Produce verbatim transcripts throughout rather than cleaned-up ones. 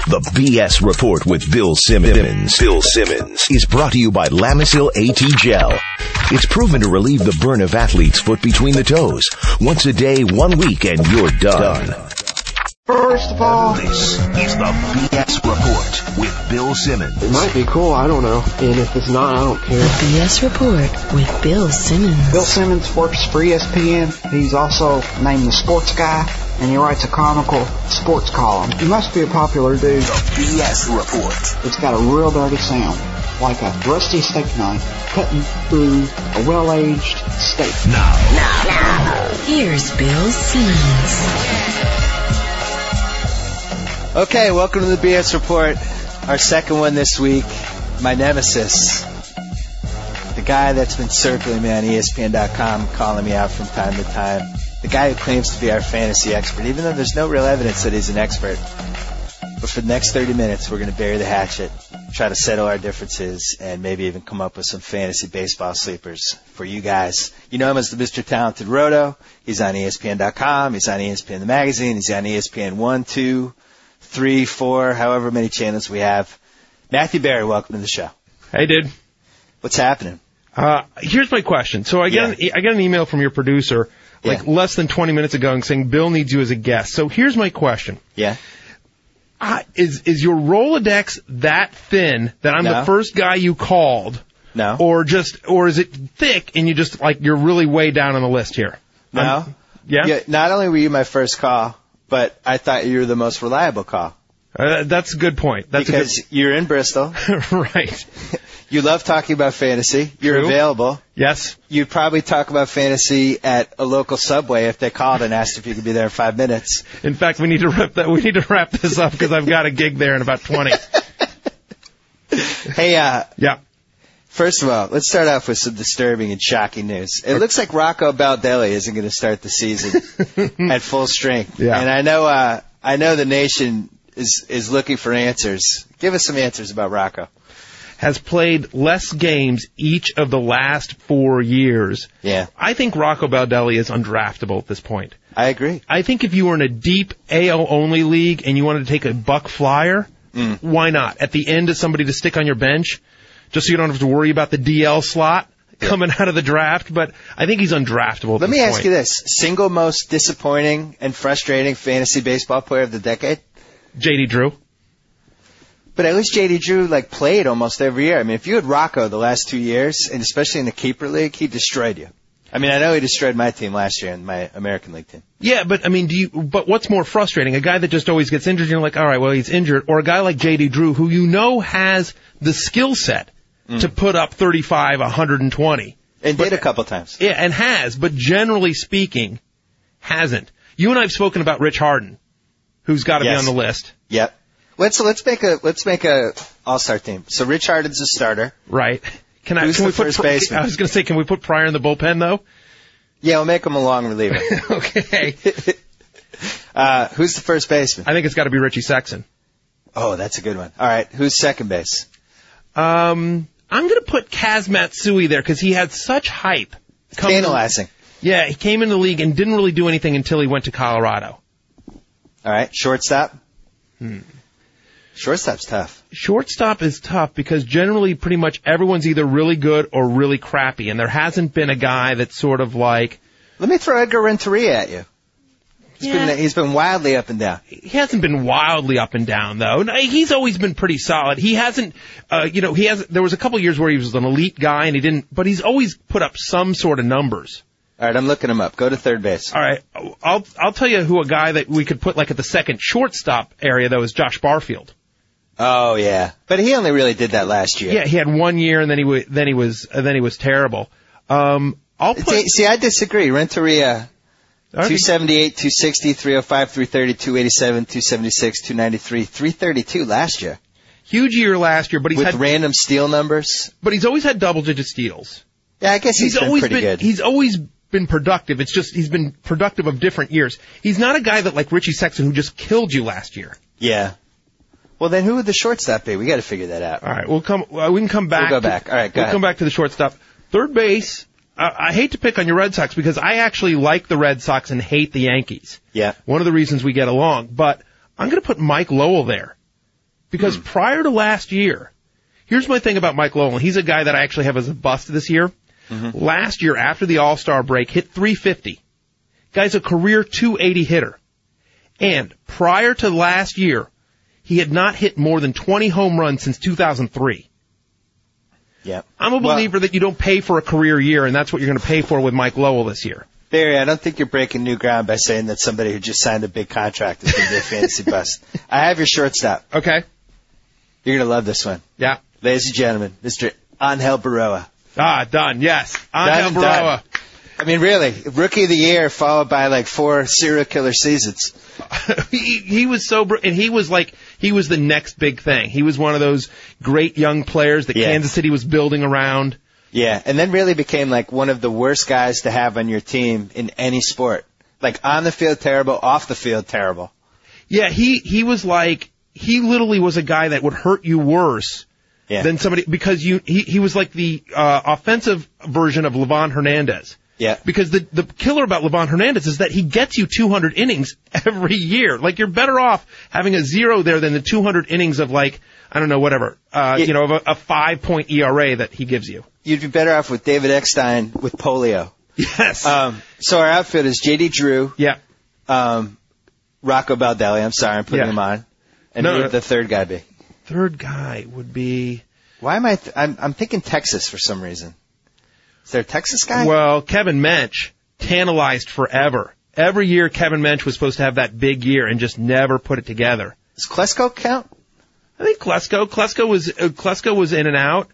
The B S Report with Bill Simmons. Bill Simmons is brought to you by Lamisil AT Gel. It's proven to relieve the burn of athlete's foot between the toes. Once a day, one week, and you're done. First of all, This is the B S Report with Bill Simmons. it might be cool, I don't know. And if it's not, I don't care. The B S Report with Bill Simmons. Bill Simmons works for E S P N. He's also named the Sports Guy, and he writes a comical sports column. He must be a popular dude. The B S Report. It's got a real dirty sound, like a rusty steak knife cutting through a well-aged steak. Now, Here's Bill Simmons. Okay, welcome to the B S Report, our second one this week. My nemesis, the guy that's been circling me on E S P N dot com, calling me out from time to time, the guy who claims to be our fantasy expert, even though there's no real evidence that he's an expert. But for the next thirty minutes, we're going to bury the hatchet, try to settle our differences, and maybe even come up with some fantasy baseball sleepers for you guys. You know him as the Mister Talented Roto. He's on E S P N dot com. He's on E S P N the magazine. He's on E S P N one, two, three, four, however many channels we have. Matthew Berry, welcome to the show. Hey, dude. What's happening? Uh, here's my question. So I get, Yeah. an, I get an email from your producer like Yeah. less than twenty minutes ago and saying Bill needs you as a guest. So here's my question. Yeah? Uh, is is your Rolodex that thin that I'm No. the first guy you called, No? or just or is it thick and you just like you're really way down on the list here? No? Um, yeah? Yeah, not only were you my first call, but I thought you were the most reliable call. Uh, that's a good point. That's because you're in Bristol. a good right. You love talking about fantasy. You're True. available. Yes. You'd probably talk about fantasy at a local Subway if they called and asked if you could be there in five minutes. In fact, we need to wrap that. We need to wrap this up because I've got a gig there in about twenty. Hey, uh, Yeah. first of all, let's start off with some disturbing and shocking news. It looks like Rocco Baldelli isn't going to start the season at full strength. Yeah. And I know, uh, I know the nation is is looking for answers. Give us some answers about Rocco. Has played less games each of the last four years. Yeah, I think Rocco Baldelli is undraftable at this point. I agree. I think if you were in a deep A L-only league and you wanted to take a buck flyer, Mm. why not? At the end of somebody to stick on your bench, just so you don't have to worry about the D L slot coming out of the draft. But I think he's undraftable at Let this me ask point. you this. Single most disappointing and frustrating fantasy baseball player of the decade? J D. Drew. But at least J D. Drew, like, played almost every year. I mean, if you had Rocco the last two years, and especially in the keeper league, he destroyed you. I mean, I know he destroyed my team last year in my American League team. Yeah, but I mean, do you? But what's more frustrating? A guy that just always gets injured, and you're like, all right, well, he's injured, or a guy like J D. Drew, who you know has the skill set Mm. to put up thirty-five, one hundred twenty. And But- did a couple times. Yeah, and has, but generally speaking, hasn't. You and I have spoken about Rich Harden, who's got to Yes. be on the list, Yep. Let's let's make a let's make a all-star team. So Rich Harden's a starter. right? Can I? Who's can the we put? first Pri- baseman? I was going to say, can we put Pryor in the bullpen though? Yeah, we'll make him a long reliever. Okay. uh, who's the first baseman? I think it's got to be Richie Sexson. Oh, that's a good one. All right, who's second base? Um, I'm going to put Kaz Matsui there because he had such hype. coming- Tantalizing. Yeah, he came in the league and didn't really do anything until he went to Colorado. All right, shortstop. Hmm. Shortstop's tough. Shortstop is tough because generally pretty much everyone's either really good or really crappy, and there hasn't been a guy that's sort of like, Let me throw Edgar Renteria at you. He's Yeah. been he's been wildly up and down. he hasn't been wildly up and down though. No, he's always been pretty solid. He hasn't, uh, you know, he has. There was a couple years where he was an elite guy and he didn't, but he's always put up some sort of numbers. All right, I'm looking him up. Go to third base. All right, I'll I'll tell you who a guy that we could put like at the second shortstop area though is Josh Barfield. Oh yeah, but he only really did that last year. Yeah, he had one year and then he was then he was uh, then he was terrible. Um, I'll put See, see, I disagree. Renteria, okay. two seventy-eight, two sixty, three oh five, three thirty, two eighty-seven, two seventy-six, two ninety-three, three thirty-two last year. huge year last year, but he's With had random steal numbers. but he's always had double digit steals. Yeah, I guess he's, He's been always pretty been good. he's always been productive. It's just he's been productive of different years. He's not a guy that like Richie Sexson who just killed you last year. Yeah. Well, then who would the shortstop be? We got to figure that out. All right, we'll come. Uh, we can come back. We'll go to- back. All right, go we'll ahead. come back to the shortstop. Third base. Uh, I hate to pick on your Red Sox because I actually like the Red Sox and hate the Yankees. Yeah. One of the reasons we get along, but I'm going to put Mike Lowell there. Because Hmm. prior to last year, here's my thing about Mike Lowell. He's a guy that I actually have as a bust this year. Mm-hmm. Last year, after the All-Star break, hit three fifty. Guy's a career two eighty hitter. And prior to last year, he had not hit more than twenty home runs since two thousand three. Yep. I'm a believer Well, that you don't pay for a career year, and that's what you're going to pay for with Mike Lowell this year. Barry, I don't think you're breaking new ground by saying that somebody who just signed a big contract is going to be a fantasy bust. I have your shortstop. Okay? You're going to love this one. Yeah. Ladies and gentlemen, Mister Angel Baroa. Ah, done. Yes. Done Angel and Baroa. done. I mean, really, Rookie of the Year followed by like four serial killer seasons. he, he was so, br- and he was like, he was the next big thing. He was one of those great young players that Yeah. Kansas City was building around. Yeah, and then really became like one of the worst guys to have on your team in any sport. Like on the field, terrible. Off the field, terrible. Yeah, he, he was like, he literally was a guy that would hurt you worse Yeah. than somebody, because you, he, he was like the, uh, offensive version of Levon Hernandez. Yeah. Because the, the killer about Levon Hernandez is that he gets you two hundred innings every year. Like, you're better off having a zero there than the two hundred innings of, like, I don't know, whatever, uh, Yeah. you know, of a, a five point E R A that he gives you. You'd be better off with David Eckstein with polio. Yes. Um, so our outfit is J D Drew, yeah. um, Rocco Baldelli. I'm sorry, I'm putting Yeah. him on. And No, who no. would the third guy be? Third guy would be, Why am I? Th- I'm, I'm thinking Texas for some reason. Is there a Texas guy? well, Kevin Mench, tantalized forever. Every year Kevin Mench was supposed to have that big year and just never put it together. Does Klesko count? I think Klesko, Klesko was, uh, Klesko was in and out.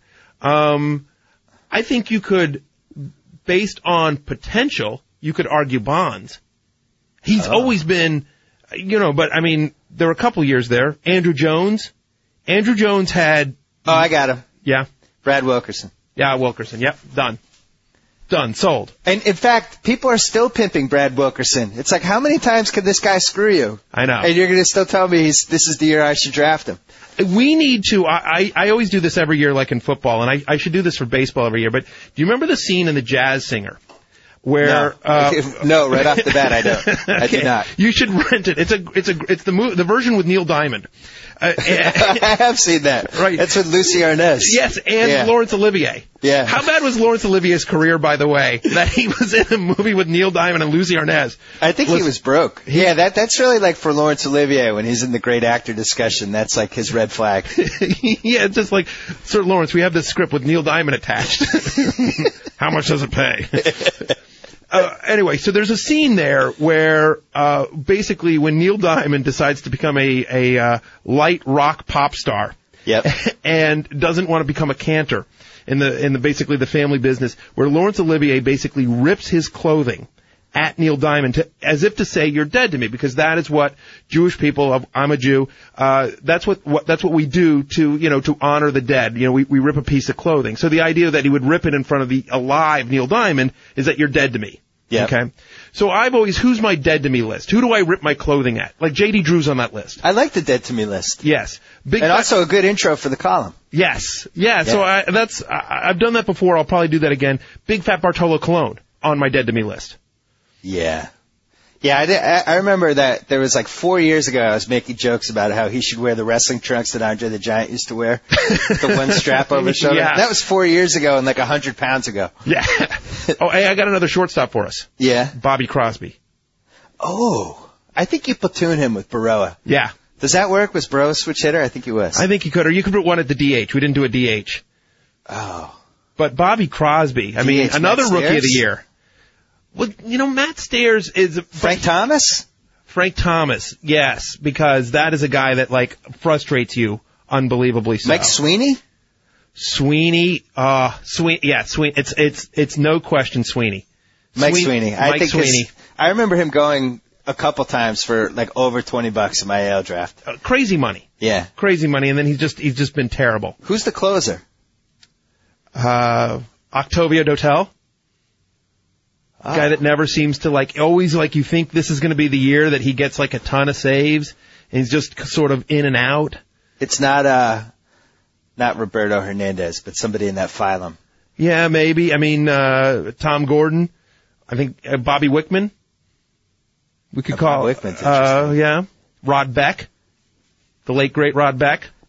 Um, I think you could, based on potential, you could argue Bonds. He's Oh. always been, you know, but I mean, there were a couple years there. Andrew Jones. Andrew Jones had, Oh, I got him. yeah, Brad Wilkerson. yeah, Wilkerson. Yep, done. Done, sold. And in fact, people are still pimping Brad Wilkerson. It's like, how many times can this guy screw you? I know. And you're going to still tell me he's, this is the year I should draft him. We need to, I, I, I always do this every year like in football, and I, I should do this for baseball every year, but do you remember the scene in The Jazz Singer? Where, No, uh, no, right off the bat, I don't. I do okay. not. You should rent it. It's a, it's a, it's the mo- the version with Neil Diamond. Uh, and- I have seen that. Right. That's with Lucy Arnaz. yes, and Yeah. Laurence Olivier. Yeah. How bad was Laurence Olivier's career, by the way, that he was in a movie with Neil Diamond and Lucy Arnaz? I think he was broke. Yeah, that that's really like for Laurence Olivier when he's in the great actor discussion. That's like his red flag. Yeah, it's just like, Sir Lawrence, we have this script with Neil Diamond attached. How much does it pay? Uh, anyway, so there's a scene there where uh, basically when Neil Diamond decides to become a, a uh, light rock pop star, Yep. and doesn't want to become a cantor in the in the basically the family business, where Laurence Olivier basically rips his clothing at Neil Diamond to, as if to say, you're dead to me, because that is what Jewish people, of, I'm a Jew, uh, that's what, what, that's what we do to, you know, to honor the dead. You know, we, we rip a piece of clothing. So the idea that he would rip it in front of the alive Neil Diamond is that you're dead to me. Yeah. Okay. So I've always, who's my dead to me list? Who do I rip my clothing at? Like J D Drew's on that list. I like the Dead to Me list. Yes. Big And fat- also a good intro for the column. Yes. Yeah. So I, that's, I, I've done that before. I'll probably do that again. Big Fat Bartolo Colon on my dead to me list. Yeah. Yeah, I, did, I I remember that there was like four years ago I was making jokes about how he should wear the wrestling trunks that Andre the Giant used to wear, with the one strap over his shoulder. Yeah. That was four years ago and like a hundred pounds ago. Yeah. Oh, hey, I got another shortstop for us. Yeah. Bobby Crosby. Oh, I think you platoon him with Baroa. Yeah. Does that work? Was Baroa switch hitter? I think he was. I think you could, or you could put one at the D H. We didn't do a D H. Oh. But Bobby Crosby, I mean, D H another Matt rookie of the Stairs? year. Well, you know, Matt Stairs is Frank Thomas? Frank Thomas, yes, because that is a guy that like frustrates you unbelievably so. Mike Sweeney? Sweeney, uh, Sweeney, yeah, Sweeney. It's it's it's no question Sweeney. Mike Sween- Sweeney. I Mike think his- Sweeney. I remember him going a couple times for like over twenty bucks in my A L draft. Uh, crazy money, Yeah. crazy money, and then he's just he's just been terrible. Who's the closer? Uh, Octavio Dotel, Ah. guy that never seems to like always like you think this is going to be the year that he gets like a ton of saves, and he's just sort of in and out. It's not uh not Roberto Hernandez, but somebody in that phylum. Yeah, maybe. I mean, uh, Tom Gordon. I think uh, Bobby Wickman. We could Uh, call. Bob Wickman's uh, interesting. yeah. Rod Beck. The late great Rod Beck.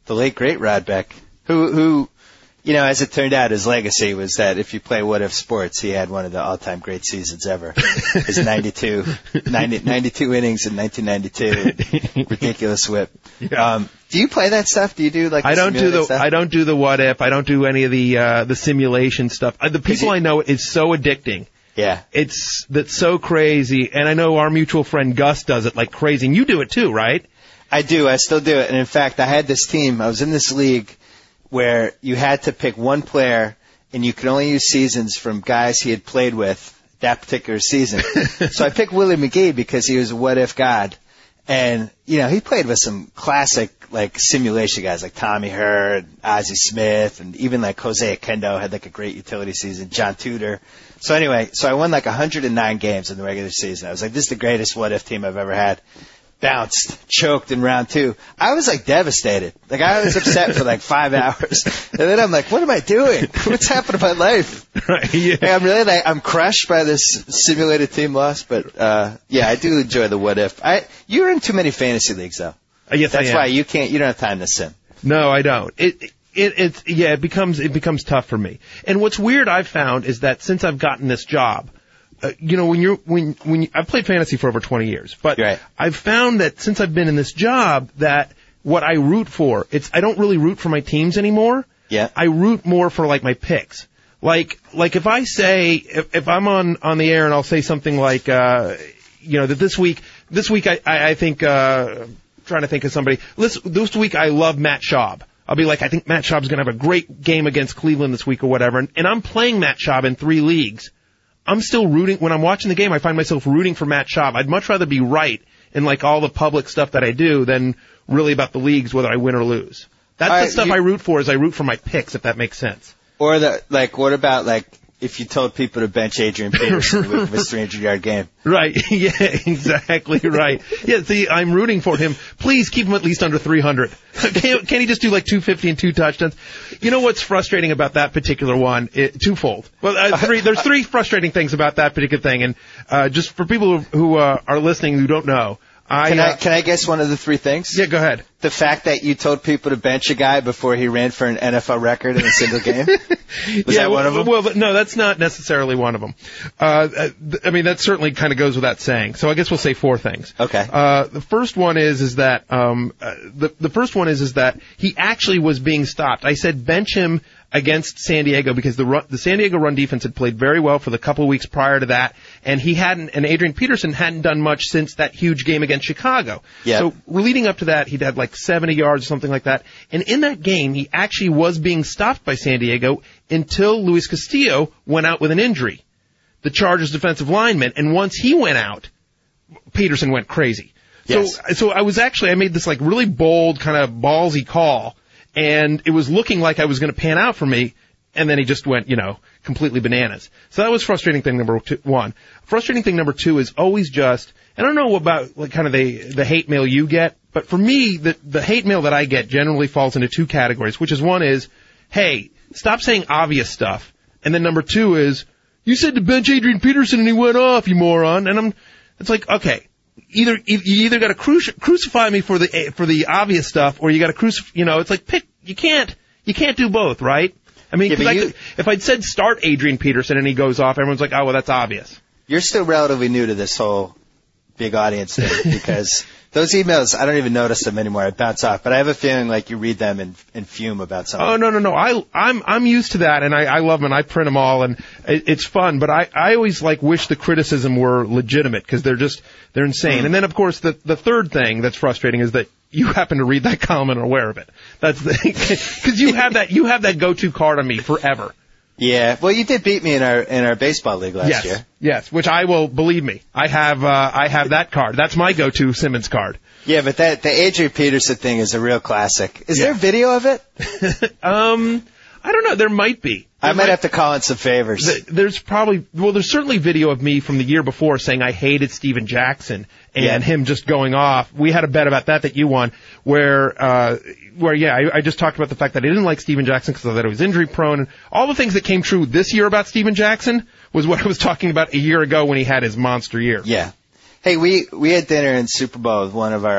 the late great Rod Beck, who who. You know, as it turned out, his legacy was that if you play What If Sports, he had one of the all-time great seasons ever. His ninety-two, ninety, ninety-two innings in nineteen ninety-two, ridiculous whip. Yeah. Um, do you play that stuff? Do you do like? I don't do the stuff? I don't do the What If. I don't do any of the uh, the simulation stuff. Uh, the people you, I know, it's so addicting. Yeah, it's that's so crazy. And I know our mutual friend Gus does it like crazy. And you do it too, right? I do. I still do it. And in fact, I had this team. I was in this league where you had to pick one player, and you could only use seasons from guys he had played with that particular season. So I picked Willie McGee because he was a what-if god. And, you know, he played with some classic, like, simulation guys like Tommy Hurd, Ozzie Smith, and even, like, Jose Akendo had, like, a great utility season, John Tudor. So anyway, so I won, like, one hundred nine games in the regular season. I was like, this is the greatest what-if team I've ever had. Bounced, choked in round two. I was like devastated. Like I was upset for like five hours. And then I'm like, what am I doing? What's happened to my life? Right, yeah. Like, I'm really like, I'm crushed by this simulated team loss, but, uh, yeah, I do enjoy the what if. I, you're in too many fantasy leagues though. Uh, yes, That's I am. why you can't, you don't have time to sim. No, I don't. It, it, it's, yeah, it becomes, it becomes tough for me. And what's weird I've found is that since I've gotten this job, Uh, you know, when you're, when, when you, I've played fantasy for over twenty years, but right. I've found that since I've been in this job that what I root for, it's, I don't really root for my teams anymore. Yeah. I root more for like my picks. Like, like if I say, if, if I'm on, on the air and I'll say something like, uh, you know, that this week, this week I, I, I think, uh, trying to think of somebody, this, this week I love Matt Schaub. I'll be like, I think Matt Schaub's gonna have a great game against Cleveland this week or whatever, and, and I'm playing Matt Schaub in three leagues. I'm still rooting, when I'm watching the game, I find myself rooting for Matt Schaub. I'd much rather be right in like all the public stuff that I do than really about the leagues, whether I win or lose. That's All the right, stuff you, I root for is I root for my picks, if that makes sense. Or the, like, what about like, if you told people to bench Adrian Peterson with a three hundred yard game. Right. Yeah, exactly right. Yeah, see, I'm rooting for him. Please keep him at least under three hundred. Can't, can't he just do like two fifty and two touchdowns? You know what's frustrating about that particular one? It, twofold. Well, uh, three, there's three frustrating things about that particular thing. And uh, just for people who, who uh, are listening who don't know, I, can I uh, can I guess one of the three things? Yeah, go ahead. The fact that you told people to bench a guy before he ran for an N F L record in a single game? Was yeah, that one of them? Well, no, that's not necessarily one of them. Uh, I mean, that certainly kind of goes without saying. So I guess we'll say four things. Okay. Uh, the first one is, is that, um, uh, the, the first one is, is that he actually was being stopped. I said bench him against San Diego because the run, the San Diego run defense had played very well for the couple of weeks prior to that, and he hadn't, and Adrian Peterson hadn't done much since that huge game against Chicago. Yeah. So leading up to that, he'd had like seventy yards or something like that, and in that game, he actually was being stopped by San Diego until Luis Castillo went out with an injury, the Chargers defensive lineman, and once he went out, Peterson went crazy. Yes. So, so I was actually, I made this like really bold kind of ballsy call, and it was looking like I was going to pan out for me, and then he just went, you know, completely bananas. So that was frustrating thing number two, one. Frustrating thing number two is always just, I don't know about like kind of the, the hate mail you get, but for me, the, the hate mail that I get generally falls into two categories, which is one is, hey, stop saying obvious stuff. And then number two is, you said to bench Adrian Peterson and he went off, you moron. And I'm, it's like, okay. Either you either got to cruci- crucify me for the for the obvious stuff, or you got to crucify. You know, it's like pick. You can't you can't do both, right? I mean, Yeah, cause but I you- could, if I'd said start Adrian Peterson and he goes off, everyone's like, oh well, that's obvious. You're still relatively new to this whole big audience thing because those emails, I don't even notice them anymore. I bounce off, but I have a feeling like you read them and, and fume about something. Oh no no no! I I'm I'm used to that, and I I love them, and I print them all, and it, it's fun. But I I always like wish the criticism were legitimate because they're just they're insane. Mm. And then of course the the third thing that's frustrating is that you happen to read that column and are aware of it. That's the because you have that you have that go-to card on me forever. Yeah, well, you did beat me in our in our baseball league last yes, year. yes, which I will believe me. I have uh, I have that card. That's my go-to Simmons card. Yeah, but that the Adrian Peterson thing is a real classic. Is Yeah. there video of it? um, I don't know. There might be. There I might have to call in some favors. Th- There's probably, well, there's certainly video of me from the year before saying I hated Steven Jackson and Yeah. him just going off. We had a bet about that that you won where, uh, where, yeah, I, I just talked about the fact that I didn't like Steven Jackson because I thought he was injury prone, and all the things that came true this year about Steven Jackson was what I was talking about a year ago when he had his monster year. Yeah. Hey, we we had dinner in Super Bowl with one of our hi-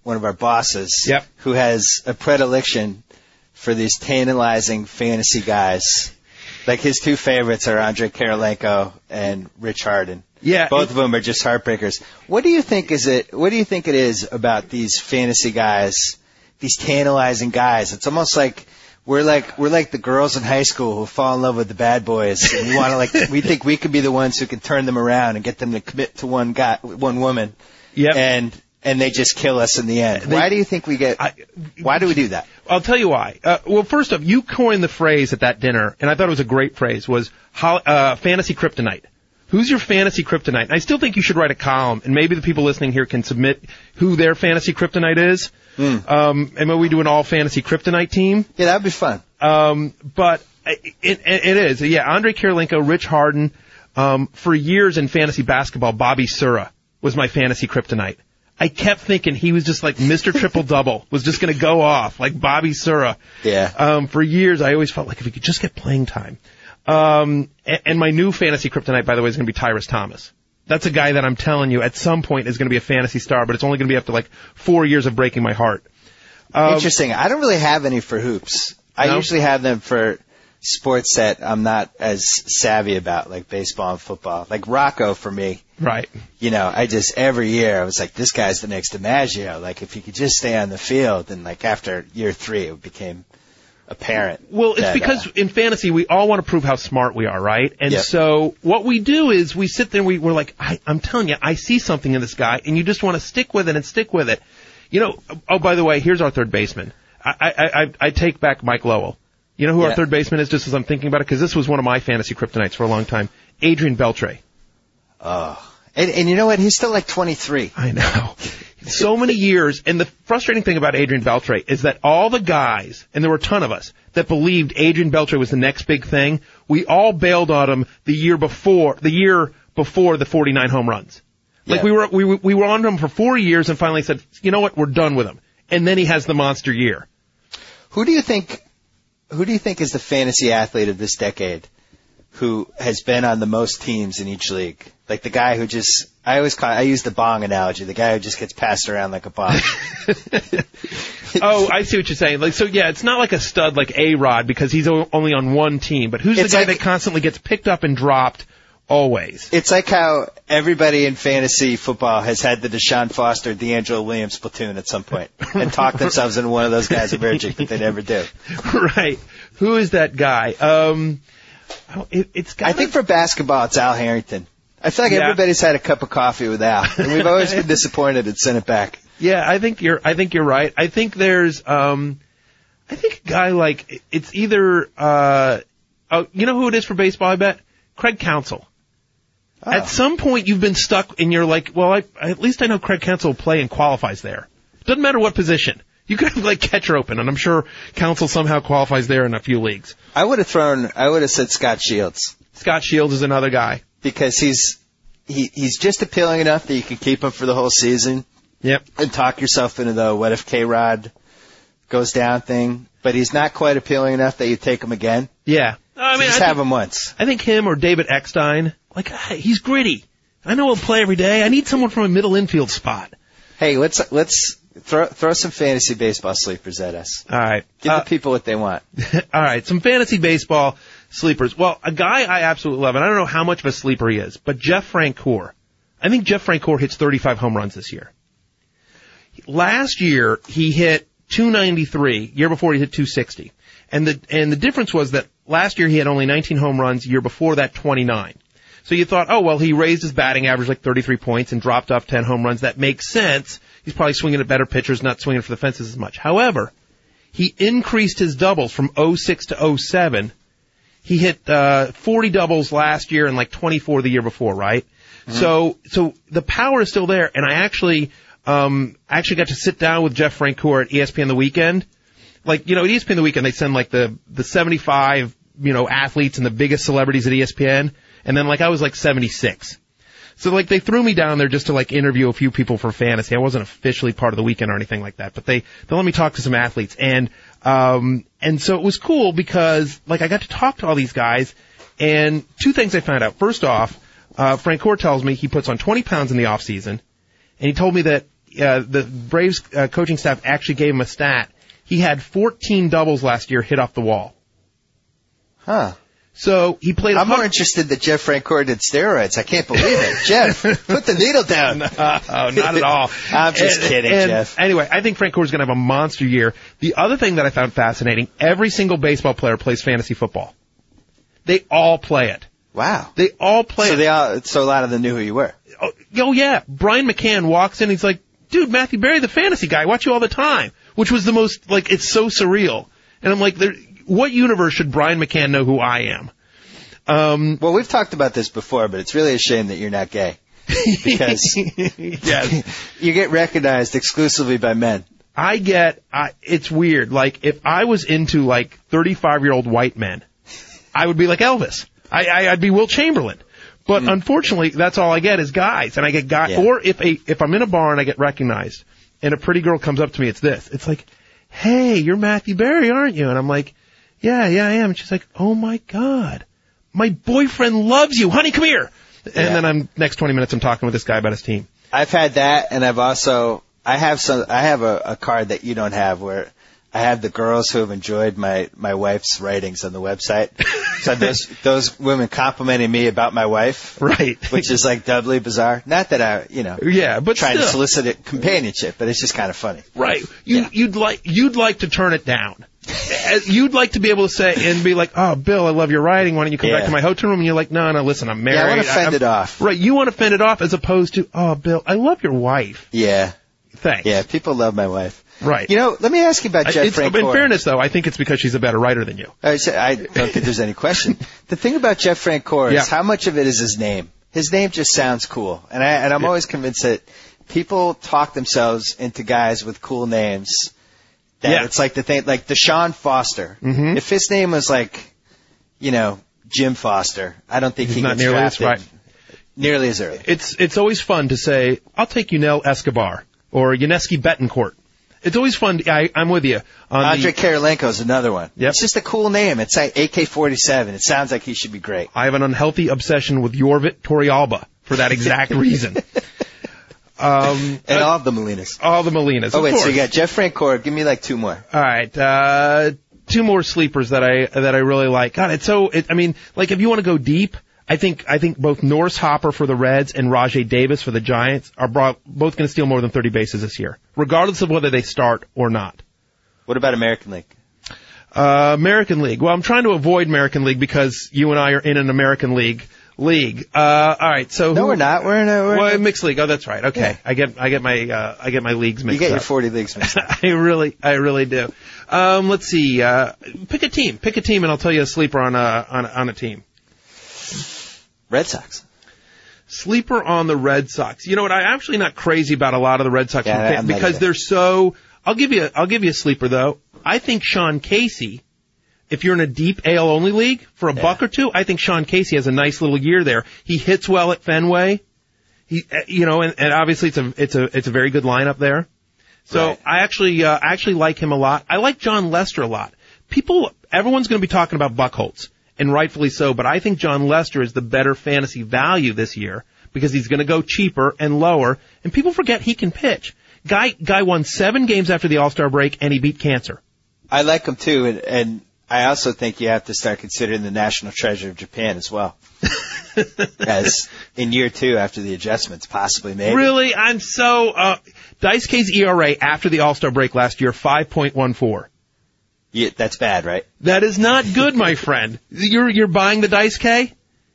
one of our bosses, Yep. who has a predilection for these tantalizing fantasy guys. Like his two favorites are Andrei Kirilenko and Rich Harden. Yeah, both it, of them are just heartbreakers. What do you think is it? What do you think it is about these fantasy guys, these tantalizing guys? It's almost like we're like we're like the girls in high school who fall in love with the bad boys, and we want to like we think we could be the ones who can turn them around and get them to commit to one guy, one woman. Yep. And and they just kill us in the end. They, why do you think we get? I, why do we do that? I'll tell you why. Uh, well, first off, you coined the phrase at that dinner, and I thought it was a great phrase. Was ho- uh, fantasy kryptonite. Who's your fantasy kryptonite? And I still think you should write a column, and maybe the people listening here can submit who their fantasy kryptonite is. Mm. Um, and maybe we do an all fantasy kryptonite team. Yeah, that'd be fun. Um, but it, it, it is. Yeah, Andrei Kirilenko, Rich Harden. Um, for years in fantasy basketball, Bobby Sura was my fantasy kryptonite. I kept thinking he was just like Mister Triple Double, was just going to go off like Bobby Sura. Yeah. Um, for years, I always felt like if he could just get playing time. Um, and, and my new fantasy kryptonite, by the way, is going to be Tyrus Thomas. That's a guy that I'm telling you at some point is going to be a fantasy star, but it's only going to be after like four years of breaking my heart. Um, Interesting. I don't really have any for hoops. I no? usually have them for sports that I'm not as savvy about, like baseball and football. Like Rocco for me. Right. You know, I just, every year I was like, this guy's the next DiMaggio. Like, if he could just stay on the field, and like after year three, it became apparent. Well, it's that, because uh, in fantasy, we all want to prove how smart we are, right? And yep. so what we do is we sit there and we, we're like, I, I'm telling you, I see something in this guy, and you just want to stick with it and stick with it. You know, oh, by the way, here's our third baseman. I, I, I, I take back Mike Lowell. You know who yeah. our third baseman is, just as I'm thinking about it? Because this was one of my fantasy kryptonites for a long time. Adrian Beltre. Oh. And, and you know what? He's still like twenty-three. I know. So many years. And the frustrating thing about Adrian Beltre is that all the guys, and there were a ton of us, that believed Adrian Beltre was the next big thing, we all bailed on him the year before, the year before the forty-nine home runs. Like yeah. we were, we, we were on him for four years and finally said, you know what? We're done with him. And then he has the monster year. Who do you think, who do you think is the fantasy athlete of this decade who has been on the most teams in each league? Like the guy who just, I always call, I use the bong analogy, the guy who just gets passed around like a bong. Oh, I see what you're saying. Like, so yeah, it's not like a stud like A-Rod because he's o- only on one team, but who's It's the guy like, that constantly gets picked up and dropped always? It's like how everybody in fantasy football has had the Deshaun Foster, D'Angelo Williams platoon at some point and talked themselves into one of those guys of Virgin, but they never do. Right. Who is that guy? Um, it, it's gotta, I think for basketball, it's Al Harrington. I feel like Yeah. everybody's had a cup of coffee with Al, and we've always been disappointed and sent it back. Yeah, I think you're. I think you're right. I think there's. Um, I think a guy like it's either. Uh, oh, you know who it is for baseball? I bet Craig Counsell. Oh. At some point, you've been stuck, and you're like, well, I, at least I know Craig Counsell will play and qualifies there. Doesn't matter what position. You could have like catcher open, and I'm sure Counsell somehow qualifies there in a few leagues. I would have thrown. I would have said Scott Shields. Scott Shields is another guy. Because he's he he's just appealing enough that you can keep him for the whole season. Yep. And talk yourself into the what if K-Rod goes down thing. But he's not quite appealing enough that you take him again. Yeah. I mean, so just I have think, him once. I think him or David Eckstein. Like, he's gritty. I know he'll play every day. I need someone from a middle infield spot. Hey, let's let's throw throw some fantasy baseball sleepers at us. All right. Give uh, the people what they want. All right. Some fantasy baseball sleepers. Well, a guy I absolutely love, and I don't know how much of a sleeper he is, but Jeff Francoeur. I think Jeff Francoeur hits thirty-five home runs this year. Last year, he hit two ninety-three. Year before, he hit two sixty. And the and the difference was that last year he had only nineteen home runs. Year before that, twenty-nine. So you thought, oh, well, he raised his batting average like thirty-three points and dropped off ten home runs. That makes sense. He's probably swinging at better pitchers, not swinging for the fences as much. However, he increased his doubles from oh six to oh seven. He hit uh forty doubles last year and like twenty-four the year before, right? Mm-hmm. So so the power is still there. And I actually um actually got to sit down with Jeff Francoeur at E S P N The Weekend. Like, you know, at E S P N The Weekend, they send like the the seventy-five, you know, athletes and the biggest celebrities at E S P N. And then, like, I was, like, seventy-six. So, like, they threw me down there just to, like, interview a few people for fantasy. I wasn't officially part of the weekend or anything like that. But they, they let me talk to some athletes. And, um, and so it was cool because, like, I got to talk to all these guys. And two things I found out. First off, uh, Francoeur tells me he puts on twenty pounds in the off season. And he told me that uh, the Braves uh, coaching staff actually gave him a stat. He had fourteen doubles last year hit off the wall. Huh. So he played. I'm more interested that Jeff Francoeur did steroids. I can't believe it. Jeff, put the needle down. No, not at all. I'm just and, kidding, and Jeff. Anyway, I think Francoeur is going to have a monster year. The other thing that I found fascinating, every single baseball player plays fantasy football. They all play it. Wow. They all play so it. They all, so a lot of them knew who you were. Oh, oh, yeah. Brian McCann walks in. He's like, dude, Matthew Berry, the fantasy guy. I watch you all the time. Which was the most, like, it's so surreal. And I'm like, there, what universe should Brian McCann know who I am? Um, well, we've talked about this before, but it's really a shame that you're not gay. Because yes. you get recognized exclusively by men. I get, I, it's weird. Like, if I was into, like, thirty-five-year-old white men, I would be like Elvis. I, I, I'd be Will Chamberlain. But mm. unfortunately, that's all I get is guys. And I get guys, yeah. or if a, if I'm in a bar and I get recognized, and a pretty girl comes up to me, it's this. It's like, hey, you're Matthew Berry, aren't you? And I'm like, yeah, yeah, I am. And she's like, oh my God. My boyfriend loves you. Honey, come here. And yeah. then I'm next twenty minutes I'm talking with this guy about his team. I've had that, and I've also I have some I have a, a card that you don't have where I have the girls who have enjoyed my, my wife's writings on the website. So those those women complimenting me about my wife. Right. Which is like doubly bizarre. Not that I, you know, yeah, but trying still. to solicit it, companionship, but it's just kind of funny. Right. You yeah. you'd like you'd like to turn it down. You'd like to be able to say and be like, oh, Bill, I love your writing. Why don't you come yeah. back to my hotel room? And you're like, no, no, listen, I'm married. Yeah, I want to fend I'm, it off. Right. You want to fend it off as opposed to, oh, Bill, I love your wife. Yeah. Thanks. Yeah, people love my wife. Right. You know, let me ask you about Jeff it's, Francoeur. In fairness, though, I think it's because she's a better writer than you. I, I don't think there's any question. The thing about Jeff Francoeur yeah. is how much of it is his name. His name just sounds cool. And, I, and I'm yeah. always convinced that people talk themselves into guys with cool names. That yeah. It's like the thing, like Deshaun Foster. Mm-hmm. If his name was like, you know, Jim Foster, I don't think He's he not gets nearly drafted as right. nearly as early. It's it's always fun to say, I'll take Yunel Escobar or Yuniesky Betancourt. It's always fun. To, I, I'm with you. On Andre the, Kirilenko is another one. Yep. It's just a cool name. It's like A K forty-seven. It sounds like he should be great. I have an unhealthy obsession with Jorvit Torrealba for that exact reason. Um, and uh, all of the Molinas. All the Molinas. Oh, of wait, course. so you got Jeff Francoeur. Give me like two more. All right. Uh, two more sleepers that I, that I really like. God, it's so, it, I mean, like if you want to go deep, I think, I think both Norris Hopper for the Reds and Rajay Davis for the Giants are brought, both going to steal more than thirty bases this year, regardless of whether they start or not. What about American League? Uh, American League. Well, I'm trying to avoid American League because you and I are in an American League. League. Uh, all right. So no, who, we're not. We're in a we're well, in a, mixed league. Oh, that's right. Okay. Yeah. I get I get my uh, I get my leagues mixed up. You get your forty leagues mixed up. I really I really do. Um, let's see. Uh, pick a team. Pick a team, and I'll tell you a sleeper on a on a, on a team. Red Sox. Sleeper on the Red Sox. You know what? I'm actually not crazy about a lot of the Red Sox yeah, because they're so. I'll give you a, I'll give you a sleeper though. I think Sean Casey. If you're in a deep A L only league for a yeah. buck or two, I think Sean Casey has a nice little year there. He hits well at Fenway. He, you know, and, and obviously it's a, it's a, it's a very good lineup there. So right. I actually, uh, I actually like him a lot. I like John Lester a lot. People, everyone's going to be talking about Buchholz, and rightfully so, but I think John Lester is the better fantasy value this year because he's going to go cheaper and lower, and people forget he can pitch. Guy, guy won seven games after the All-Star break, and he beat cancer. I like him too, and, and I also think you have to start considering the national treasure of Japan as well. As in year two after the adjustments, possibly, maybe. Really? I'm so, uh, Daisuke's E R A after the All-Star break last year, five point one four. Yeah, that's bad, right? That is not good, my friend. You're, you're buying the Daisuke?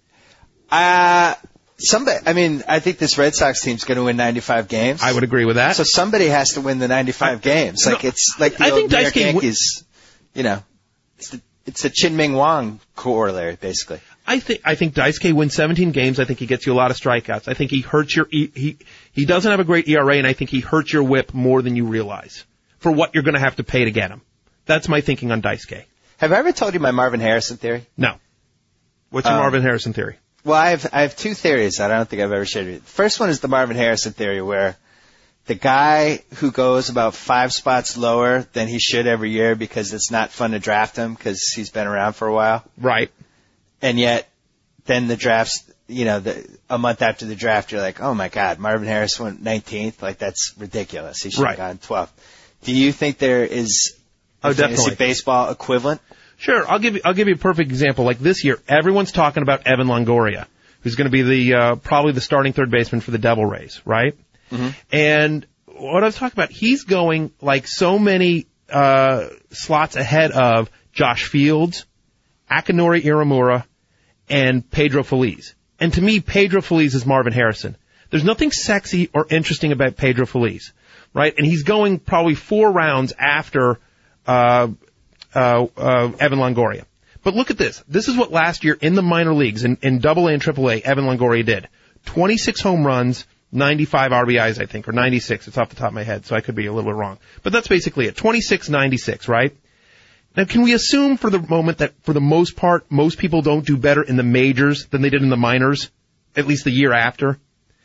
Uh, somebody, I mean, I think this Red Sox team's going to win ninety-five games. I would agree with that. So somebody has to win the ninety-five I, games. Like, no, it's like the I old think New York Daisuke Yankees, you know. It's the, it's a Chin-Ming Wang corollary, basically. I think I think Daisuke wins seventeen games. I think he gets you a lot of strikeouts. I think he hurts your he he, he doesn't have a great E R A, and I think he hurts your whip more than you realize for what you're going to have to pay to get him. That's my thinking on Daisuke. Have I ever told you my Marvin Harrison theory? No. What's your um, Marvin Harrison theory? Well, I have I have two theories that I don't think I've ever shared with you. The first one is the Marvin Harrison theory, where the guy who goes about five spots lower than he should every year because it's not fun to draft him because he's been around for a while. Right. And yet, then the drafts, you know, the, a month after the draft, you're like, oh my God, Marvin Harris went nineteenth. Like, that's ridiculous. He should Right. have gone twelfth. Do you think there is a Oh, fantasy definitely. baseball equivalent? Sure, I'll give you I'll give you a perfect example. Like this year, everyone's talking about Evan Longoria, who's going to be the uh, probably the starting third baseman for the Devil Rays, right? Mm-hmm. And what I was talking about, he's going like so many uh, slots ahead of Josh Fields, Akinori Iramura, and Pedro Feliz. And to me, Pedro Feliz is Marvin Harrison. There's nothing sexy or interesting about Pedro Feliz, right? And he's going probably four rounds after uh, uh, uh, Evan Longoria. But look at this. This is what last year in the minor leagues, in, in Double A and Triple A, Evan Longoria did. twenty-six home runs, ninety-five R B Is, I think, or ninety-six. It's off the top of my head, so I could be a little bit wrong. But that's basically it. twenty-six ninety-six, right? Now, can we assume for the moment that for the most part, most people don't do better in the majors than they did in the minors, at least the year after?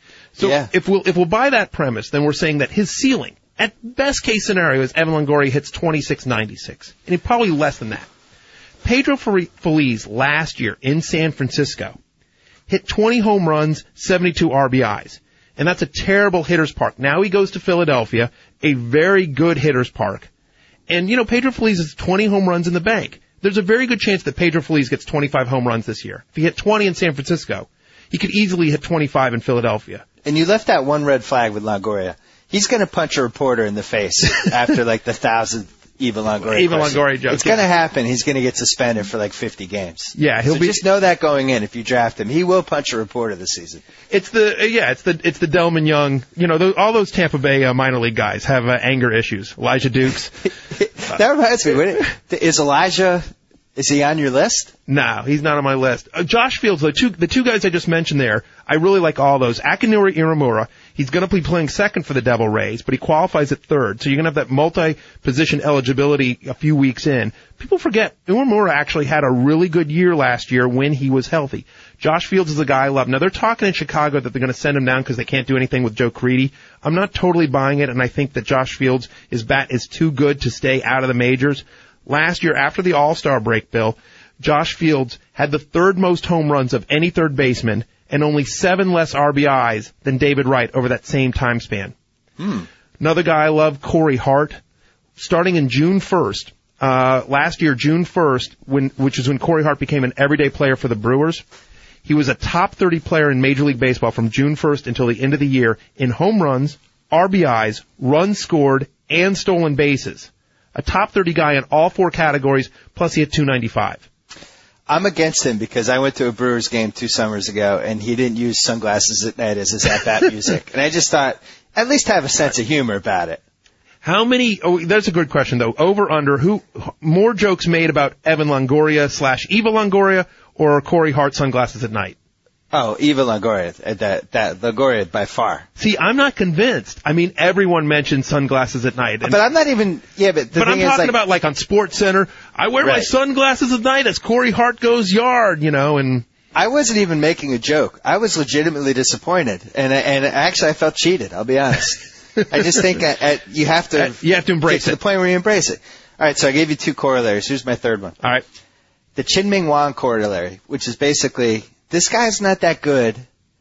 So Yeah. if we'll if we'll buy that premise, then we're saying that his ceiling, at best case scenario, is Evan Longoria hits twenty-six ninety-six, and he probably less than that. Pedro Feliz last year in San Francisco hit twenty home runs, seventy-two R B Is, and that's a terrible hitter's park. Now he goes to Philadelphia, a very good hitter's park. And, you know, Pedro Feliz has twenty home runs in the bank. There's a very good chance that Pedro Feliz gets twenty-five home runs this year. If he hit twenty in San Francisco, he could easily hit twenty-five in Philadelphia. And you left out one red flag with Longoria. He's going to punch a reporter in the face after like the thousandth Eva Longoria. Eva question. Longoria joke. It's going to happen. He's going to get suspended for like fifty games. Yeah, he'll so be. Just know that going in. If you draft him, he will punch a reporter this season. It's the yeah, it's the it's the Delman Young. You know, those, all those Tampa Bay uh, minor league guys have uh, anger issues. Elijah Dukes. That reminds me. Wait, is Elijah? Is he on your list? No, he's not on my list. Uh, Josh Fields, the two the two guys I just mentioned there, I really like all those. Akinori Iramura, he's going to be playing second for the Devil Rays, but he qualifies at third, so you're going to have that multi-position eligibility a few weeks in. People forget, Iramura actually had a really good year last year when he was healthy. Josh Fields is a guy I love. Now, they're talking in Chicago that they're going to send him down because they can't do anything with Joe Creedy. I'm not totally buying it, and I think that Josh Fields, his bat is too good to stay out of the majors. Last year, after the All-Star break, Bill, Josh Fields had the third most home runs of any third baseman and only seven less R B Is than David Wright over that same time span. Hmm. Another guy I love, Corey Hart, starting in June first. Uh, last year, June first, when, which is when Corey Hart became an everyday player for the Brewers. He was a top thirty player in Major League Baseball from June first until the end of the year in home runs, R B Is, runs scored, and stolen bases. A top thirty guy in all four categories, plus he hit two ninety-five. I'm against him because I went to a Brewers game two summers ago, and he didn't use sunglasses at night as his at-bat music. And I just thought, at least have a sense of humor about it. How many, oh, that's a good question, though. Over, under, who, more jokes made about Evan Longoria slash Eva Longoria or Corey Hart sunglasses at night? Oh, Eva Longoria, that, that, Longoria by far. See, I'm not convinced. I mean, everyone mentions sunglasses at night. And, but I'm not even, yeah, but the But thing I'm is, talking like, about like on Sports Center, I wear my Right. sunglasses at night as Corey Hart goes yard, you know, and... I wasn't even making a joke. I was legitimately disappointed, and and actually I felt cheated. I'll be honest. I just think I, I, you have to You have to embrace get to it. the point where you embrace it. All right, so I gave you two corollaries. Here's my third one. All right. The Chin-Ming Wang corollary, which is basically this guy's not that good,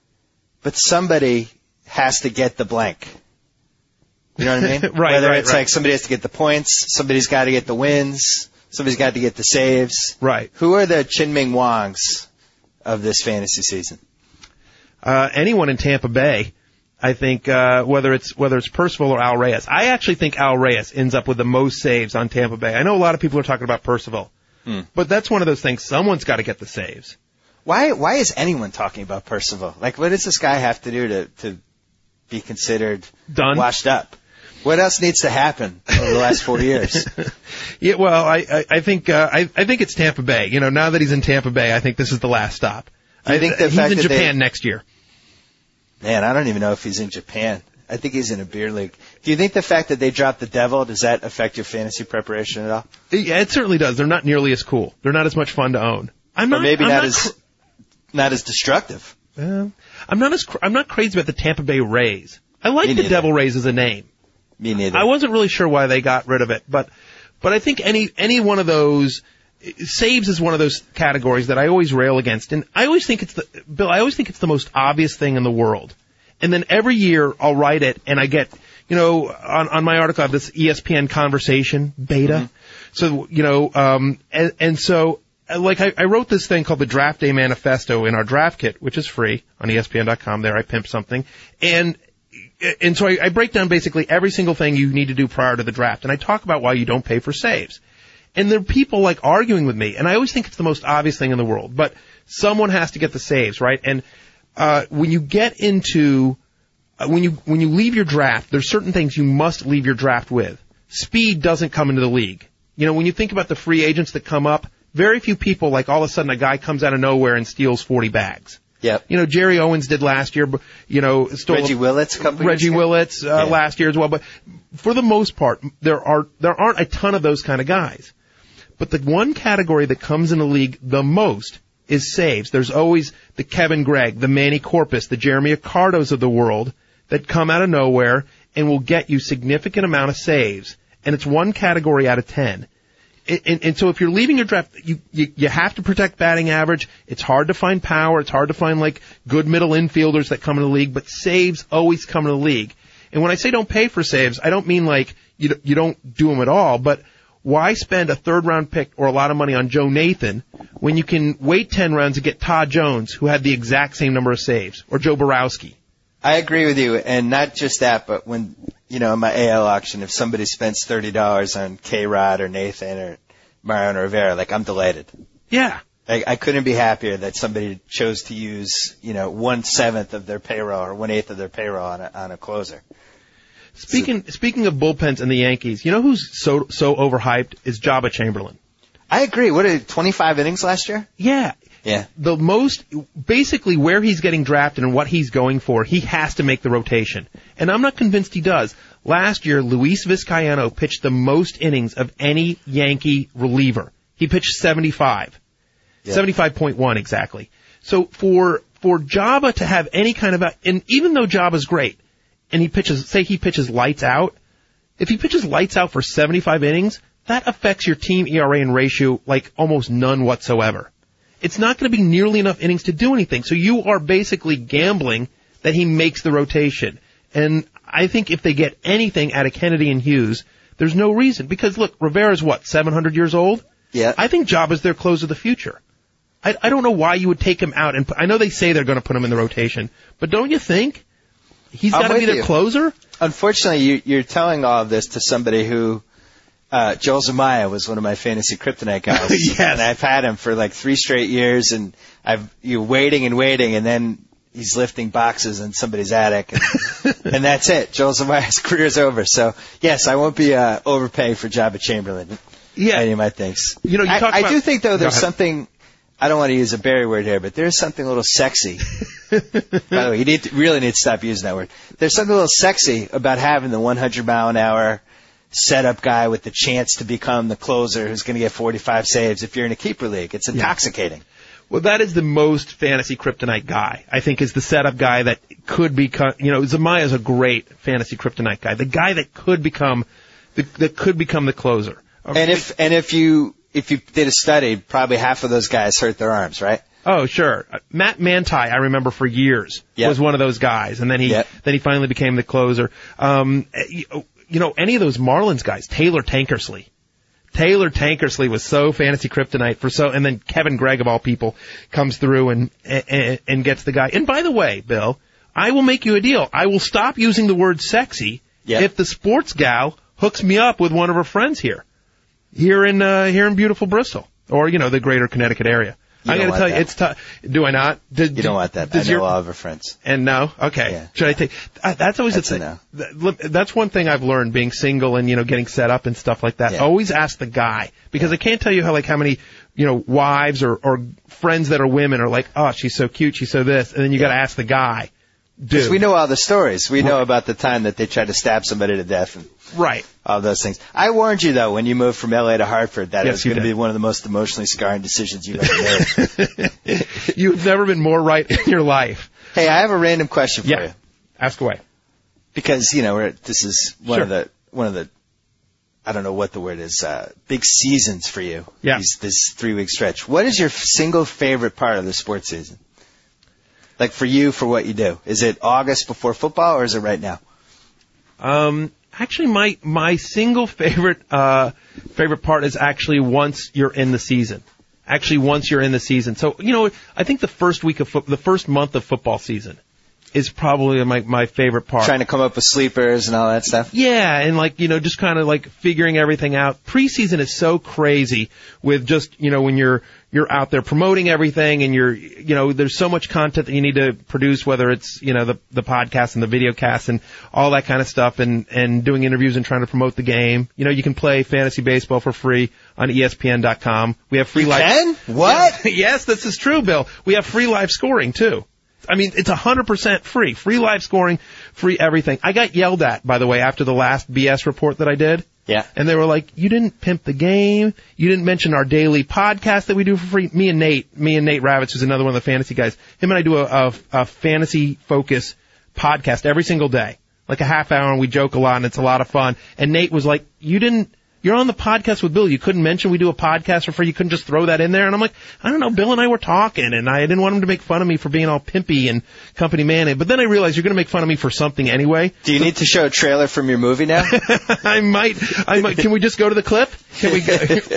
but somebody has to get the blank. You know what I mean? Right, Whether right, it's right. like somebody has to get the points, somebody's got to get the wins, somebody's got to get the saves. Right. Who are the Chin-Ming Wangs of this fantasy season? Uh, anyone in Tampa Bay, I think, uh, whether it's, whether it's Percival or Al Reyes. I actually think Al Reyes ends up with the most saves on Tampa Bay. I know a lot of people are talking about Percival, Hmm. but that's one of those things. Someone's got to get the saves. Why why is anyone talking about Percival? Like, what does this guy have to do to, to be considered Done? washed up? What else needs to happen over the last four years? Yeah, well, I, I, I think, uh, I, I think it's Tampa Bay. You know, now that he's in Tampa Bay, I think this is the last stop. Do you I think the he's fact in that Japan they- next year. Man, I don't even know if he's in Japan. I think he's in a beer league. Do you think the fact that they dropped the Devil, does that affect your fantasy preparation at all? Yeah, it certainly does. They're not nearly as cool. They're not as much fun to own. I'm Or not, maybe I'm not, not as cr- not as destructive. Uh, I'm not as cr- I'm not crazy about the Tampa Bay Rays. I like Me the neither. Devil Rays as a name. Me neither. I wasn't really sure why they got rid of it, but but I think any any one of those saves is one of those categories that I always rail against, and I always think it's the Bill. I always think it's the most obvious thing in the world, and then every year I'll write it, and I get, you know, on, on my article I have this E S P N conversation beta, mm-hmm. so you know, um, and, and so like I, I wrote this thing called the Draft Day Manifesto in our draft kit, which is free on E S P N dot com. There I pimp something, and and so I, I break down basically every single thing you need to do prior to the draft, and I talk about why you don't pay for saves. And there are people like arguing with me, and I always think it's the most obvious thing in the world, but someone has to get the saves, right? And uh when you get into uh, when you when you leave your draft, there's certain things you must leave your draft with. Speed doesn't come into the league. You know, when you think about the free agents that come up, very few people, like all of a sudden a guy comes out of nowhere and steals forty bags. Yep. You know, Jerry Owens did last year, you know, stole Reggie Willits a couple Reggie years ago? Willits uh, yeah. last year as well, but for the most part, there are there aren't a ton of those kind of guys. But the one category that comes in the league the most is saves. There's always the Kevin Gregg, the Manny Corpus, the Jeremy Accardos of the world that come out of nowhere and will get you significant amount of saves. And it's one category out of ten. And, and, and so if you're leaving your draft, you, you you have to protect batting average. It's hard to find power. It's hard to find like good middle infielders that come in the league, but saves always come in the league. And when I say don't pay for saves, I don't mean like you you don't do them at all, but why spend a third-round pick or a lot of money on Joe Nathan when you can wait ten rounds and get Todd Jones, who had the exact same number of saves, or Joe Borowski? I agree with you, and not just that, but when, you know, in my A L auction, if somebody spends thirty dollars on K-Rod or Nathan or Mariano Rivera, like, I'm delighted. Yeah. I, I couldn't be happier that somebody chose to use, you know, one-seventh of their payroll or one-eighth of their payroll on a, on a closer. Speaking speaking of bullpens and the Yankees, you know who's so so overhyped is Jabba Chamberlain. I agree. What did twenty-five innings last year? Yeah. Yeah. The most, basically where he's getting drafted and what he's going for, he has to make the rotation. And I'm not convinced he does. Last year, Luis Vizcaino pitched the most innings of any Yankee reliever. He pitched seventy-five. Yeah. seventy-five point one exactly. So for for Jabba to have any kind of, a, and even though Jabba's great, and he pitches, say he pitches lights out, if he pitches lights out for seventy-five innings, that affects your team E R A and ratio like almost none whatsoever. It's not going to be nearly enough innings to do anything. So you are basically gambling that he makes the rotation. And I think if they get anything out of Kennedy and Hughes, there's no reason. Because look, Rivera's what, seven hundred years old? Yeah. I think Jabba's their closer of the future. I, I don't know why you would take him out. And put, I know they say they're going to put him in the rotation, but don't you think he's got to be their you. closer? Unfortunately, you, you're telling all of this to somebody who, uh, Joel Zumaya was one of my fantasy kryptonite guys. Yes. And I've had him for like three straight years, and I've, you're waiting and waiting, and then he's lifting boxes in somebody's attic, and, and that's it. Joel Zumaya's career's over. So, yes, I won't be, uh, overpaying for Jabba Chamberlain. Yeah. Any of my things. You know, you I, talk I about, do think, though, there's go ahead. something, I don't want to use a Barry word here, but there's something a little sexy. By the way, you need to, really need to stop using that word. There's something a little sexy about having the one hundred mile an hour setup guy with the chance to become the closer who's going to get forty-five saves if you're in a keeper league. It's intoxicating. Yeah. Well, that is the most fantasy kryptonite guy, I think, is the setup guy that could become, you know, Zamaya's a great fantasy kryptonite guy. The guy that could become, the, that could become the closer. And if, and if you, if you did a study, probably half of those guys hurt their arms, right? Oh, sure. Uh, Matt Manti, I remember for years, yep. was one of those guys, and then he, yep. then he finally became the closer. Um, you, you know, any of those Marlins guys, Taylor Tankersley. Taylor Tankersley was so fantasy kryptonite for so, and then Kevin Gregg of all people comes through and, and, and gets the guy. And by the way, Bill, I will make you a deal. I will stop using the word sexy yep. if the sports gal hooks me up with one of her friends here, here in, uh, here in beautiful Bristol, or, you know, the greater Connecticut area. You I got to tell that. you, it's tough. Do I not? Did, you don't want that. I know your, all of her friends. And no? Okay. Yeah. Should I take, uh, that's always that's a thing. No. That's one thing I've learned being single and, you know, getting set up and stuff like that. Yeah. Always ask the guy. Because yeah. I can't tell you how, like, how many, you know, wives or, or friends that are women are like, oh, she's so cute, she's so this. And then you yeah. got to ask the guy. Because we know all the stories. We right. know about the time that they tried to stab somebody to death and right. all those things. I warned you, though, when you moved from L A to Hartford, that yes, it was going to be one of the most emotionally scarring decisions you've ever made. You've never been more right in your life. Hey, I have a random question for yeah. you. Ask away. Because, you know, we're, this is one sure. of the one of the I don't know what the word is, uh, big seasons for you. Yeah. These, this three-week stretch. What is your single favorite part of the sports season? Like for you, for what you do. Is it August before football, or is it right now? Um, actually, my my single favorite uh, favorite part is actually once you're in the season. Actually, once you're in the season. So, you know, I think the first week of fo- the first month of football season is probably my my favorite part. Trying to come up with sleepers and all that stuff. Yeah, and like, you know, just kind of like figuring everything out. Preseason is so crazy with just, you know, when you're you're out there promoting everything and you're, you know, there's so much content that you need to produce, whether it's, you know, the the podcast and the video cast and all that kind of stuff, and and doing interviews and trying to promote the game. You know, you can play fantasy baseball for free on E S P N dot com. We have free You live. can? What? Yes, this is true, Bill. We have free live scoring too. I mean, it's one hundred percent free. Free live scoring, free everything. I got yelled at, by the way, after the last B S report that I did. Yeah. And they were like, you didn't pimp the game. You didn't mention our daily podcast that we do for free. Me and Nate, me and Nate Ravitch, who's another one of the fantasy guys. Him and I do a, a, a fantasy focus podcast every single day. Like a half hour, and we joke a lot, and it's a lot of fun. And Nate was like, you didn't, you're on the podcast with Bill. You couldn't mention we do a podcast for free. You couldn't just throw that in there. And I'm like, I don't know. Bill and I were talking, and I didn't want him to make fun of me for being all pimpy and company man. But then I realized you're going to make fun of me for something anyway. Do you need to show a trailer from your movie now? I might, I might, can we just go to the clip? Can we go?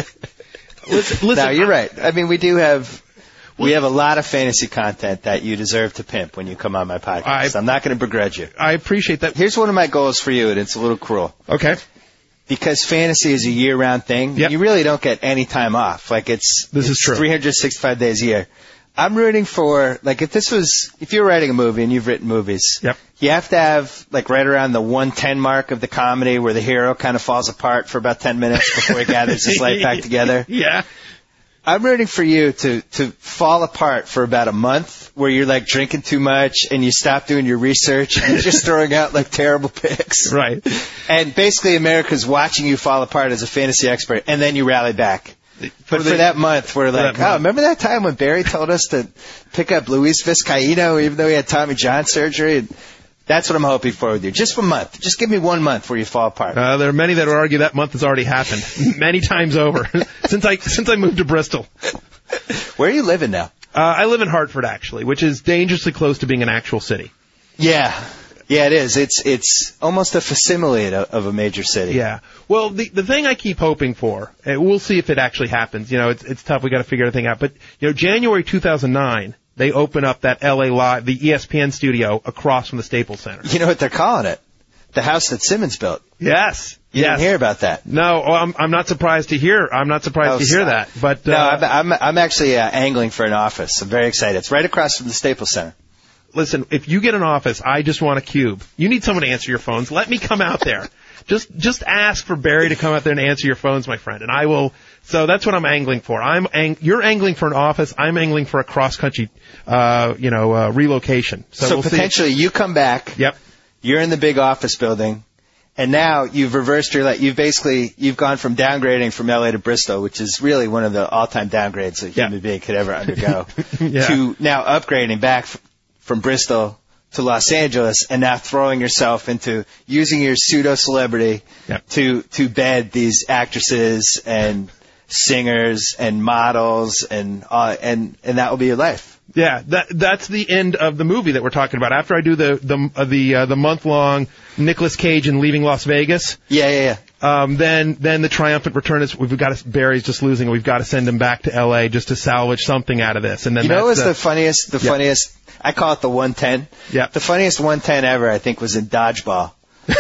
listen, listen, No, you're right. I mean, we do have, we have a lot of fantasy content that you deserve to pimp when you come on my podcast. I- I'm not going to begrudge you. I appreciate that. Here's one of my goals for you, and it's a little cruel. Okay. Because fantasy is a year-round thing, Yep. you really don't get any time off. Like it's, This is it's true. three hundred sixty-five days a year. I'm rooting for, like, if this was, if you're writing a movie and you've written movies, Yep. you have to have, like, right around the one ten mark of the comedy where the hero kind of falls apart for about ten minutes before he gathers his life back together. Yeah. I'm rooting for you to, to fall apart for about a month where you're, like, drinking too much and you stop doing your research and you're just throwing out, like, terrible picks. Right. And basically America's watching you fall apart as a fantasy expert, and then you rally back. But for, the- that month, we're like, that month. oh, remember that time when Barry told us to pick up Luis Vizcaíno even though he had Tommy John surgery? And that's what I'm hoping for with you. Just for a month. Just give me one month where you fall apart. Uh, there are many that would argue that month has already happened many times over since I since I moved to Bristol. Where are you living now? Uh, I live in Hartford, actually, which is dangerously close to being an actual city. Yeah. Yeah, it is. It's it's almost a facsimile of of a major city. Yeah. Well, the the thing I keep hoping for, and we'll see if it actually happens. You know, it's it's tough. We got to figure everything out. But you know, January two thousand nine, they open up that L A Live, the E S P N studio across from the Staples Center. You know what they're calling it? The house that Simmons built. Yes. You yes. didn't hear about that. No, oh, I'm I'm not surprised to hear. I'm not surprised Oh, to hear stop. that. But No, uh, I'm, I'm I'm actually uh, angling for an office. I'm very excited. It's right across from the Staples Center. listen, if you get an office, I just want a cube. You need someone to answer your phones. Let me come out there. Just just ask for Barry to come out there and answer your phones, my friend, and I will. So that's what I'm angling for. I'm ang- you're angling for an office. I'm angling for a cross country, uh, you know, uh, relocation. So, So we'll potentially see. you come back. Yep. You're in the big office building, and now you've reversed your. You've basically you've gone from downgrading from L A to Bristol, which is really one of the all-time downgrades a Yeah. human being could ever undergo, Yeah. to now upgrading back f- from Bristol to Los Angeles, and now throwing yourself into using your pseudo celebrity Yep. to to bed these actresses and singers and models and uh, and and that will be your life. Yeah, that that's the end of the movie that we're talking about. After I do the the uh, the uh, the month long Nicolas Cage and Leaving Las Vegas, Yeah, yeah, yeah. um, then then the triumphant return is we've got to, Barry's just losing. We've got to send him back to L A just to salvage something out of this. And then You know that's what's the funniest? The Yeah. funniest. I call it the one ten. Yeah. The funniest one ten ever, I think, was in Dodgeball.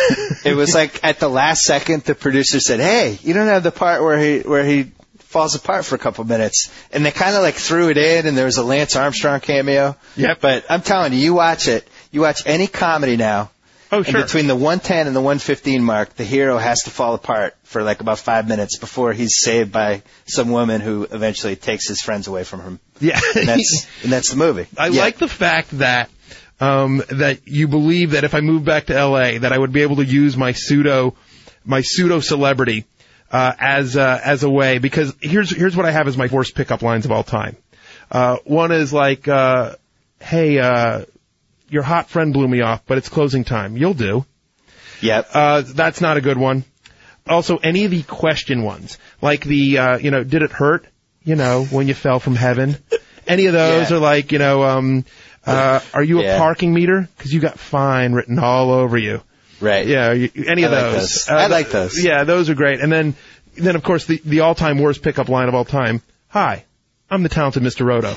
It was like at the last second, the producer said, "Hey, you don't have the part where he where he falls apart for a couple minutes," and they kind of like threw it in, and there was a Lance Armstrong cameo. Yep. But I'm telling you, you watch it. You watch any comedy now. Oh, And sure. between the one ten and the one fifteen mark, the hero has to fall apart for like about five minutes before he's saved by some woman who eventually takes his friends away from him. Yeah. And that's and that's the movie. I Yeah. like the fact that um, that you believe that if I moved back to L A, that I would be able to use my pseudo my pseudo celebrity uh, as uh, as a way. Because here's here's what I have as my worst pickup lines of all time. Uh, one is like, uh, "Hey, uh, your hot friend blew me off, but it's closing time. You'll do." Yep. Uh, that's not a good one. also any of the question ones, like the, uh, you know, did it hurt, you know, when you fell from heaven? Any of those Yeah. are like, you know, um, uh, are you Yeah. a parking meter? Because you got fine written all over you. Right. Yeah, you, any of I like those. those. I like those. Yeah, those are great. And then, then of course, the, the all-time worst pickup line of all time. Hi, I'm the talented Mister Roto.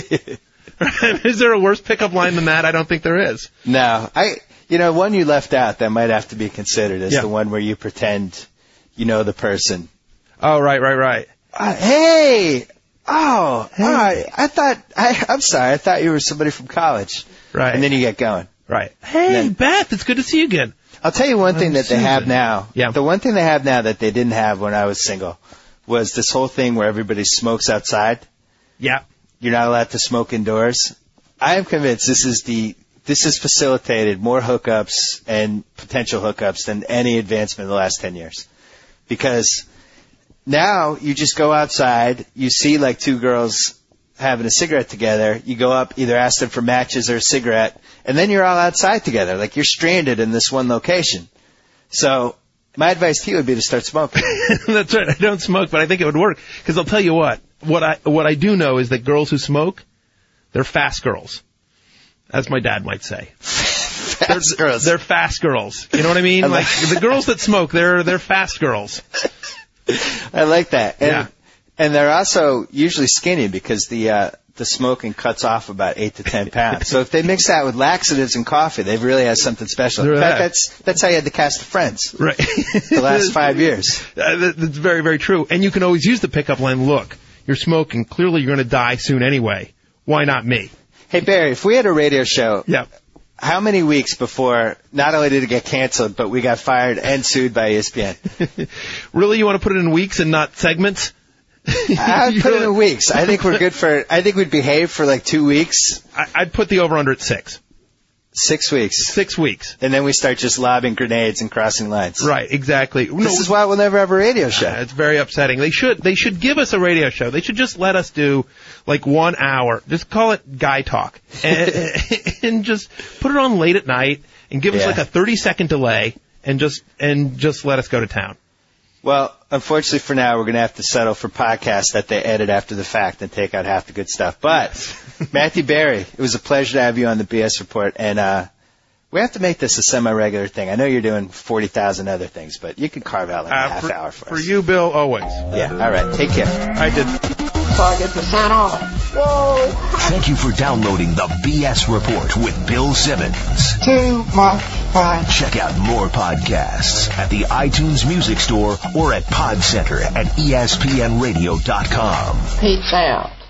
Is there a worse pickup line than that? I don't think there is. No, I, you know, one you left out that might have to be considered is Yeah. the one where you pretend you know the person. Oh, right, right, right. Uh, hey, oh, all right. I thought, I, I'm sorry, I thought you were somebody from college. Right. And then you get going. Right. Hey, Then- Beth, it's good to see you again. I'll tell you one thing I'm that they Susan. have now. Yeah. The one thing they have now that they didn't have when I was single was this whole thing where everybody smokes outside. Yeah. You're not allowed to smoke indoors. I am convinced this is the this has facilitated more hookups and potential hookups than any advancement in the last ten years. Because now you just go outside, you see like two girls having a cigarette together, you go up, either ask them for matches or a cigarette, and then you're all outside together. Like you're stranded in this one location. So my advice to you would be to start smoking. That's right. I don't smoke, but I think it would work. Because I'll tell you what. What I what I do know is that girls who smoke, they're fast girls. As my dad might say. Fast they're, girls. They're fast girls. You know what I mean? I Like like- the girls that smoke, they're they're fast girls. I like that. And, Yeah. and they're also usually skinny because the uh, the smoking cuts off about eight to ten pounds. So if they mix that with laxatives and coffee, they really have something special. In They're fact, that. that's that's how you had the cast of Friends Right. the last five years. Uh, that- that's very, very true. And you can always use the pickup line, look, you're smoking. Clearly you're going to die soon anyway. Why not me? Hey, Barry, if we had a radio show, Yeah. how many weeks before not only did it get canceled, but we got fired and sued by E S P N? Really? You want to put it in weeks and not segments? I'd You put it really- in weeks. I think we're good for, I think we'd behave for like two weeks, I, I'd put the over-under at six. six weeks. Six weeks. And then we start just lobbing grenades and crossing lines. Right, exactly. No, This is why we'll never have a radio show. Uh, it's very upsetting. They should they should give us a radio show. They should just let us do like one hour. Just call it Guy Talk, and, and just put it on late at night and give us Yeah. like a thirty second delay and just and just let us go to town. Well, unfortunately for now, we're going to have to settle for podcasts that they edit after the fact and take out half the good stuff. But, Matthew Barry, it was a pleasure to have you on the B S Report. And uh, we have to make this a semi-regular thing. I know you're doing forty thousand other things, but you can carve out like a Uh, half for, hour for, for us. you, Bill, always. Yeah, all right. Take care. I did. So I get to sign off. Whoa! Thank you for downloading the B S Report with Bill Simmons. Too much fun. Check out more podcasts at the iTunes Music Store or at Pod Center at E S P N radio dot com. Peace out.